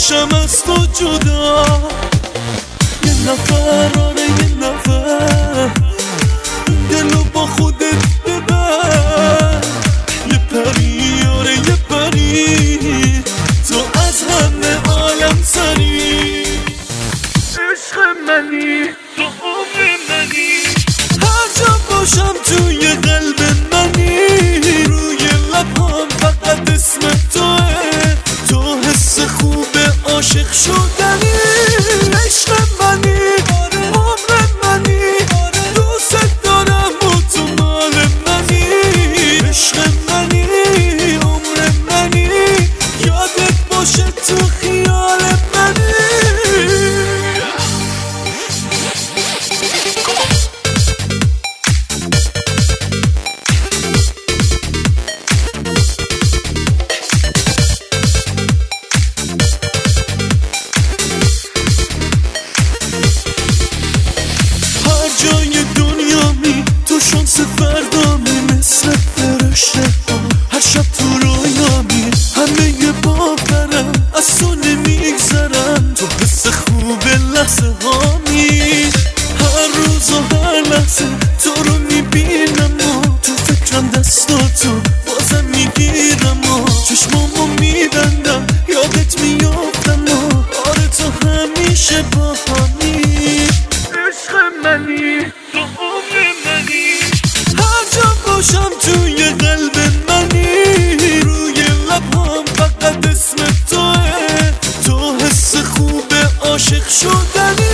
نمیشم از تو جدا. یه نفر آره یه نفر دلو با خودت ببر. یه پری آره یه پری تو از همه عالم سری. عشق منی تو عمر منی هر جا باشم توی قلب منی. روی لبام فقط اسم توه تو حس خوب عاشق شدنی. عشق منی عمر منی دوست دارم و تو مال منی. عشق منی عمر منی یادت باشه تو خیال منی. جای دنیا می تو شانس فردا می مثل فرشته ها. هر شب تو رویا می همه یه باورم از تو نمیگذرم. تو حس خوب لحظه ها می هر روز و هر لحظه تو رو میبینم و تو فکرم دستاتو بازم میگیرم و چشمامو میبندم یادت میافتم و آره تو همیشه با همی. عشق منی تو عمر منی هر جا باشم توی قلب منی. روی لبام فقط اسم توه تو حس خوب عاشق شدنی.